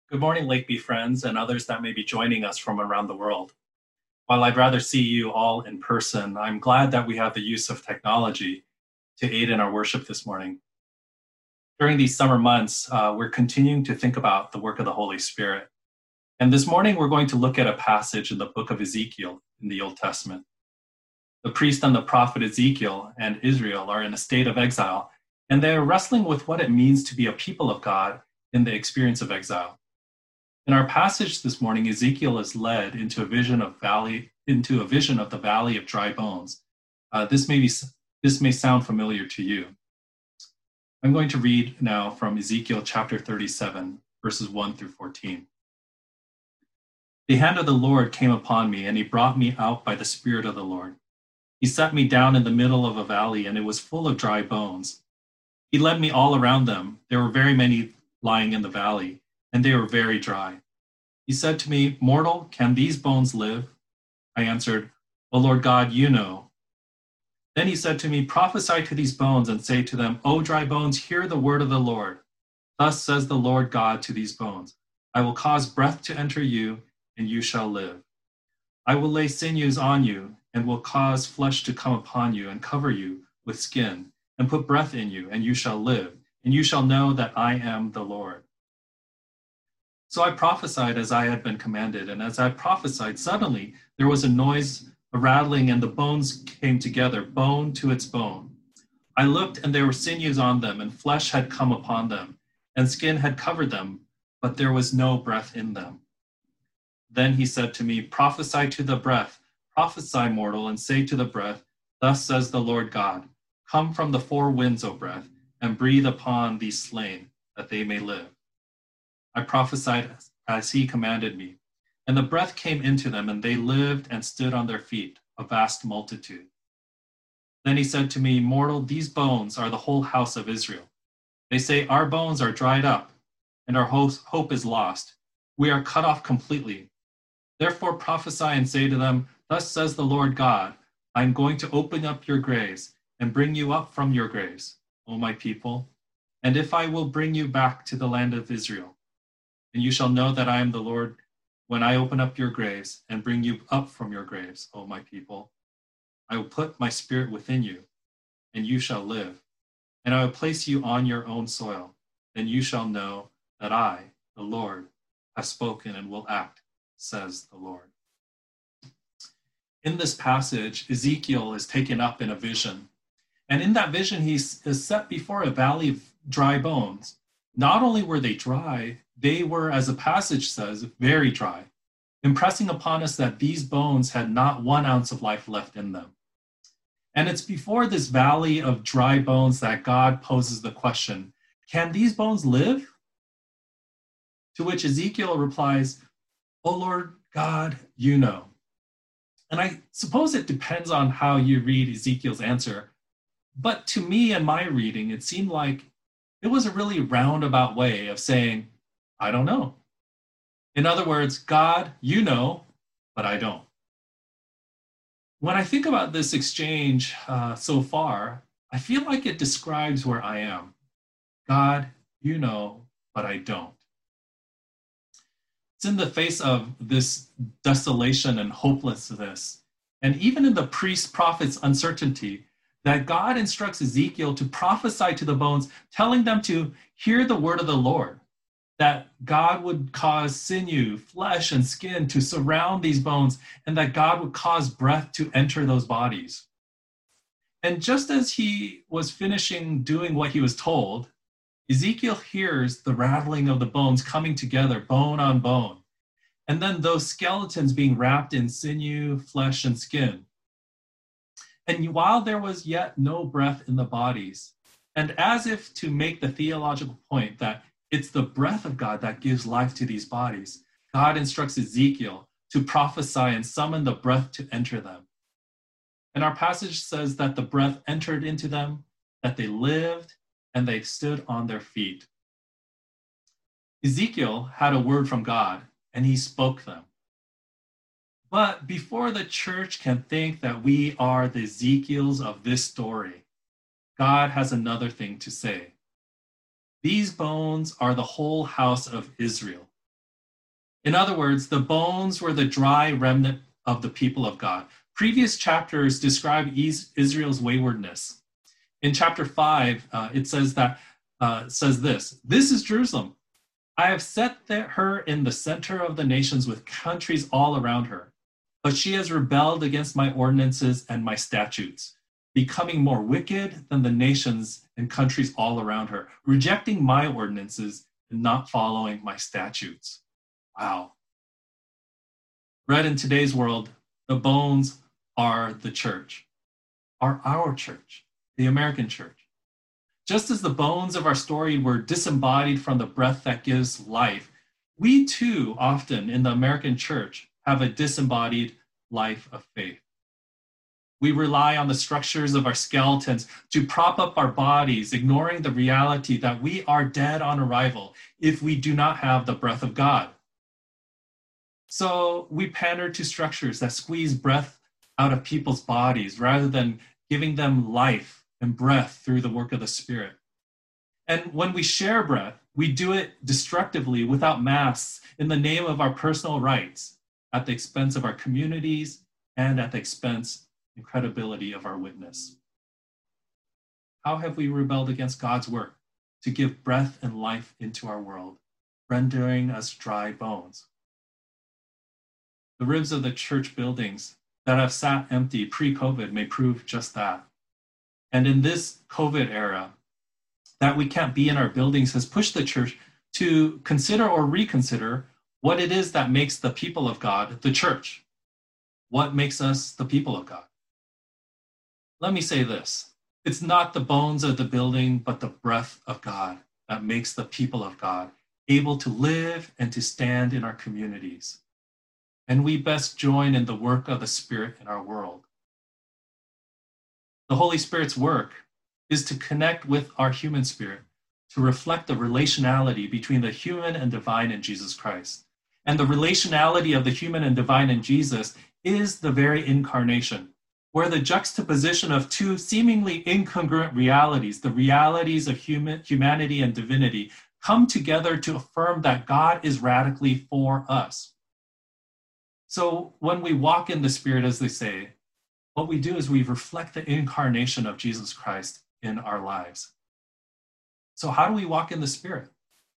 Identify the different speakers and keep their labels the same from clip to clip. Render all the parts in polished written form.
Speaker 1: Good morning, Lakeby friends, and others that may be joining us from around the world. While I'd rather see you all in person, I'm glad that we have the use of technology to aid in our worship this morning. During these summer months, we're continuing to think about the work of the Holy Spirit. And this morning, we're going to look at a passage in the book of Ezekiel in the Old Testament. The priest and the prophet Ezekiel and Israel are in a state of exile, and they're wrestling with what it means to be a people of God in the experience of exile. In our passage this morning, Ezekiel is led into a vision of the valley of dry bones. This may sound familiar to you. I'm going to read now from Ezekiel chapter 37, verses 1 through 14. The hand of the Lord came upon me, and he brought me out by the Spirit of the Lord. He set me down in the middle of a valley, and it was full of dry bones. He led me all around them. There were very many lying in the valley, and they were very dry. He said to me, "Mortal, can these bones live?" I answered, "O Lord God, you know." Then he said to me, "Prophesy to these bones and say to them, O dry bones, hear the word of the Lord. Thus says the Lord God to these bones, I will cause breath to enter you, and you shall live. I will lay sinews on you, and will cause flesh to come upon you, and cover you with skin, and put breath in you, and you shall live, and you shall know that I am the Lord." So I prophesied as I had been commanded, and as I prophesied, suddenly there was a noise, a rattling, and the bones came together, bone to its bone. I looked, and there were sinews on them, and flesh had come upon them, and skin had covered them, but there was no breath in them. Then he said to me, "Prophesy to the breath, prophesy, mortal, and say to the breath, Thus says the Lord God, Come from the four winds, O breath, and breathe upon these slain, that they may live." I prophesied as he commanded me, and the breath came into them, and they lived and stood on their feet, a vast multitude. Then he said to me, "Mortal, these bones are the whole house of Israel. They say, Our bones are dried up, and our hope is lost. We are cut off completely. Therefore prophesy and say to them, Thus says the Lord God, I am going to open up your graves and bring you up from your graves, O my people, and if I will bring you back to the land of Israel. And you shall know that I am the Lord when I open up your graves and bring you up from your graves, O my people. I will put my spirit within you, and you shall live. And I will place you on your own soil. Then you shall know that I, the Lord, have spoken and will act, says the Lord. In this passage, Ezekiel is taken up in a vision. And in that vision, he is set before a valley of dry bones. Not only were they dry, they were, as the passage says, very dry, impressing upon us that these bones had not 1 ounce of life left in them. And it's before this valley of dry bones that God poses the question, "Can these bones live?" To which Ezekiel replies, "O Lord God, you know." And I suppose it depends on how you read Ezekiel's answer. But to me, in my reading, it seemed like it was a really roundabout way of saying, I don't know. In other words, God, you know, but I don't. When I think about this exchange so far, I feel like it describes where I am. God, you know, but I don't. It's in the face of this desolation and hopelessness, and even in the priest-prophet's uncertainty, that God instructs Ezekiel to prophesy to the bones, telling them to hear the word of the Lord, that God would cause sinew, flesh, and skin to surround these bones, and that God would cause breath to enter those bodies. And just as he was finishing doing what he was told, Ezekiel hears the rattling of the bones coming together, bone on bone, and then those skeletons being wrapped in sinew, flesh, and skin. And while there was yet no breath in the bodies, and as if to make the theological point that it's the breath of God that gives life to these bodies, God instructs Ezekiel to prophesy and summon the breath to enter them. And our passage says that the breath entered into them, that they lived, and they stood on their feet. Ezekiel had a word from God, and he spoke them. But before the church can think that we are the Ezekiels of this story, God has another thing to say. These bones are the whole house of Israel. In other words, the bones were the dry remnant of the people of God. Previous chapters describe Israel's waywardness. In chapter 5, it says this: "This is Jerusalem. I have set her in the center of the nations with countries all around her. But she has rebelled against my ordinances and my statutes, becoming more wicked than the nations and countries all around her, rejecting my ordinances and not following my statutes." Wow. Read in today's world, the bones are the church, are our church, the American church. Just as the bones of our story were disembodied from the breath that gives life, we too often in the American church have a disembodied life of faith. We rely on the structures of our skeletons to prop up our bodies, ignoring the reality that we are dead on arrival if we do not have the breath of God. So we pander to structures that squeeze breath out of people's bodies rather than giving them life and breath through the work of the Spirit. And when we share breath, we do it destructively without masks in the name of our personal rights, at the expense of our communities and at the expense and credibility of our witness. How have we rebelled against God's work to give breath and life into our world, rendering us dry bones? The ribs of the church buildings that have sat empty pre-COVID may prove just that. And in this COVID era, that we can't be in our buildings has pushed the church to consider or reconsider what it is that makes the people of God the church. What makes us the people of God? Let me say this: it's not the bones of the building, but the breath of God that makes the people of God able to live and to stand in our communities. And we best join in the work of the Spirit in our world. The Holy Spirit's work is to connect with our human spirit, to reflect the relationality between the human and divine in Jesus Christ. And the relationality of the human and divine in Jesus is the very incarnation, where the juxtaposition of two seemingly incongruent realities, the realities of humanity and divinity, come together to affirm that God is radically for us. So when we walk in the Spirit, as they say, what we do is we reflect the incarnation of Jesus Christ in our lives. So how do we walk in the Spirit?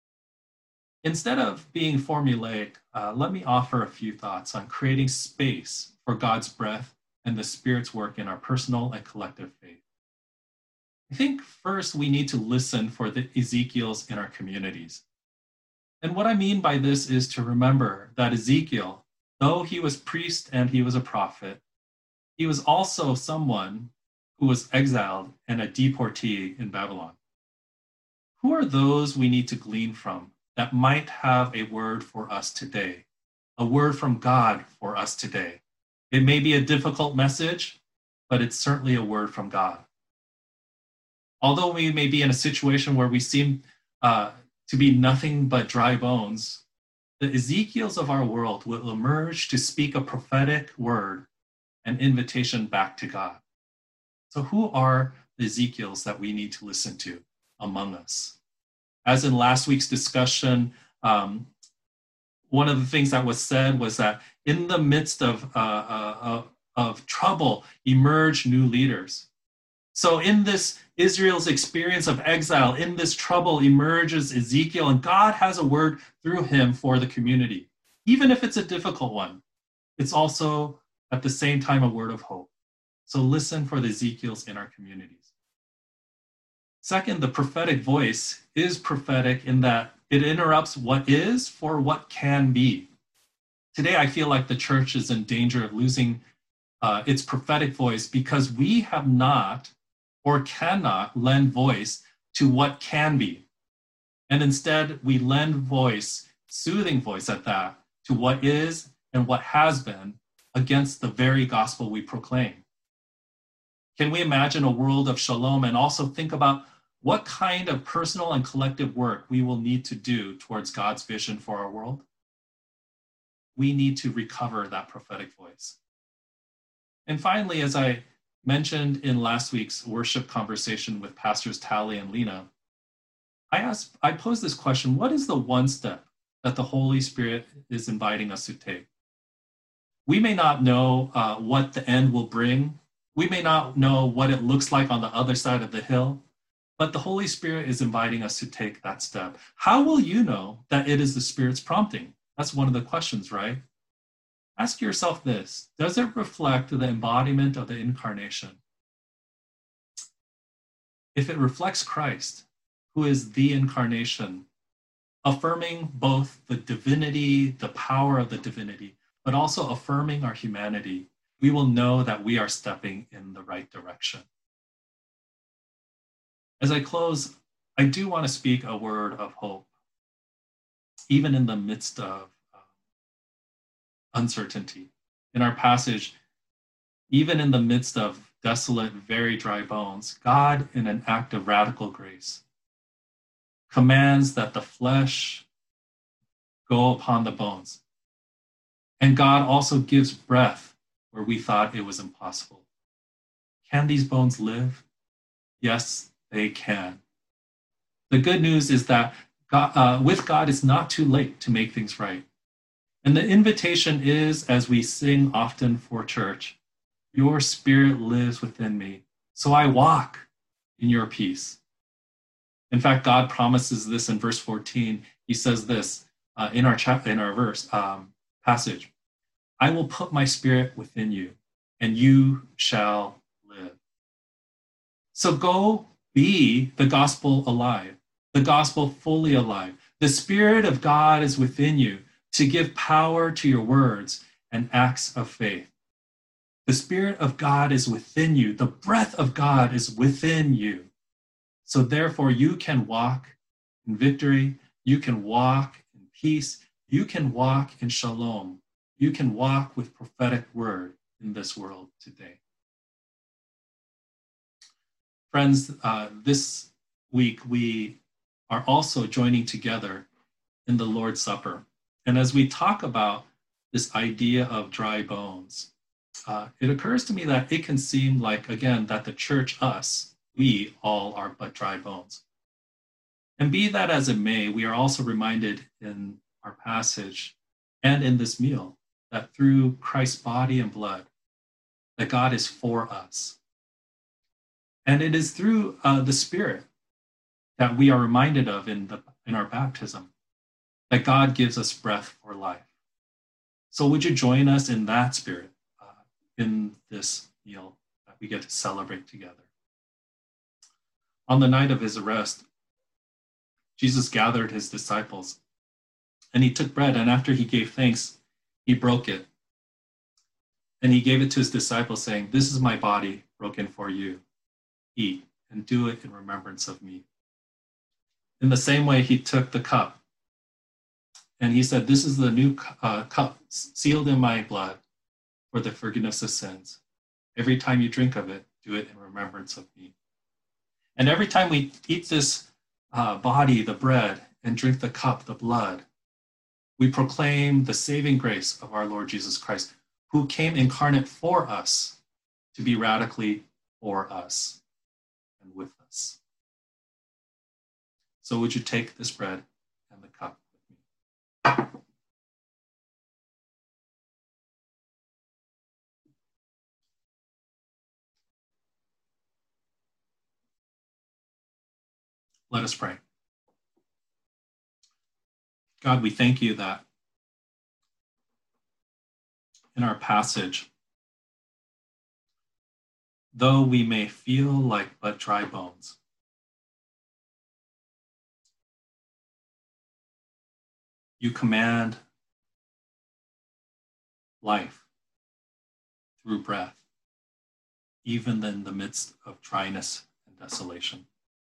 Speaker 1: Instead of being formulaic, let me offer a few thoughts on creating space for God's breath and the Spirit's work in our personal and collective faith. I think first we need to listen for the Ezekiels in our communities. And what I mean by this is to remember that Ezekiel, though he was priest and he was a prophet, he was also someone who was exiled and a deportee in Babylon. Who are those we need to glean from that might have a word for us today, a word from God for us today? It may be a difficult message, but it's certainly a word from God. Although we may be in a situation where we seem to be nothing but dry bones, the Ezekiels of our world will emerge to speak a prophetic word, an invitation back to God. So who are the Ezekiels that we need to listen to among us? As in last week's discussion, one of the things that was said was that in the midst of trouble emerge new leaders. So in this Israel's experience of exile, in this trouble emerges Ezekiel, and God has a word through him for the community. Even if it's a difficult one, it's also at the same time a word of hope. So listen for the Ezekiels in our communities. Second, the prophetic voice is prophetic in that it interrupts what is for what can be. Today, I feel like the church is in danger of losing its prophetic voice because we have not or cannot lend voice to what can be. And instead, we lend voice, soothing voice at that, to what is and what has been against the very gospel we proclaim. Can we imagine a world of shalom and also think about what kind of personal and collective work we will need to do towards God's vision for our world? We need to recover that prophetic voice. And finally, as I mentioned in last week's worship conversation with Pastors Tally and Lena, I posed this question: what is the one step that the Holy Spirit is inviting us to take. We may not know what the end will bring. We may not know what it looks like on the other side of the hill, but the Holy Spirit is inviting us to take that step. How will you know that it is the Spirit's prompting? That's one of the questions, right? Ask yourself this: does it reflect the embodiment of the incarnation? If it reflects Christ, who is the incarnation, affirming both the divinity, the power of the divinity, but also affirming our humanity, we will know that we are stepping in the right direction. As I close, I do want to speak a word of hope, even in the midst of uncertainty. In our passage, even in the midst of desolate, very dry bones, God, in an act of radical grace, commands that the flesh go upon the bones. And God also gives breath where we thought it was impossible. Can these bones live? Yes, they can. The good news is that with God, it's not too late to make things right. And the invitation is, as we sing often for church, your Spirit lives within me, so I walk in your peace. In fact, God promises this in verse 14. He says this in our passage: I will put my Spirit within you, and you shall live. So go be the gospel alive, the gospel fully alive. The Spirit of God is within you to give power to your words and acts of faith. The Spirit of God is within you. The breath of God is within you. So therefore, you can walk in victory. You can walk in peace. You can walk in shalom. You can walk with prophetic word in this world today. Friends, this week we are also joining together in the Lord's Supper. And as we talk about this idea of dry bones, it occurs to me that it can seem like, again, that the church, us, we all are but dry bones. And be that as it may, we are also reminded in our passage and in this meal that through Christ's body and blood, that God is for us. And it is through the Spirit that we are reminded of in our baptism, that God gives us breath for life. So would you join us in that spirit in this meal that we get to celebrate together? On the night of his arrest, Jesus gathered his disciples, and he took bread, and after he gave thanks, he broke it. And he gave it to his disciples, saying, "This is my body broken for you. Eat and do it in remembrance of me." In the same way, he took the cup, and he said, "This is the new cup sealed in my blood for the forgiveness of sins. Every time you drink of it, do it in remembrance of me." And every time we eat this body, the bread, and drink the cup, the blood, we proclaim the saving grace of our Lord Jesus Christ, who came incarnate for us to be radically for us and with us. So would you take this bread and the cup with me? Let us pray. God, we thank you that in our passage, though we may feel like but dry bones, you command life through breath, even in the midst of dryness and desolation.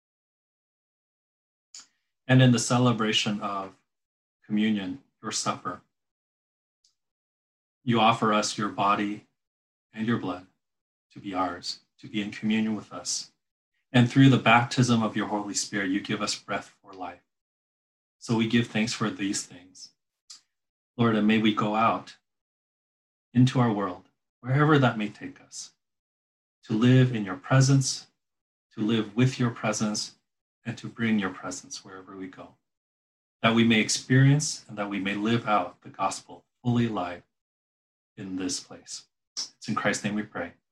Speaker 1: And in the celebration of communion, your supper, you offer us your body and your blood to be ours, to be in communion with us. And through the baptism of your Holy Spirit, you give us breath for life. So we give thanks for these things. Lord, and may we go out into our world, wherever that may take us, to live in your presence, to live with your presence, and to bring your presence wherever we go. that we may experience and that we may live out the gospel fully alive in this place. It's in Christ's name we pray.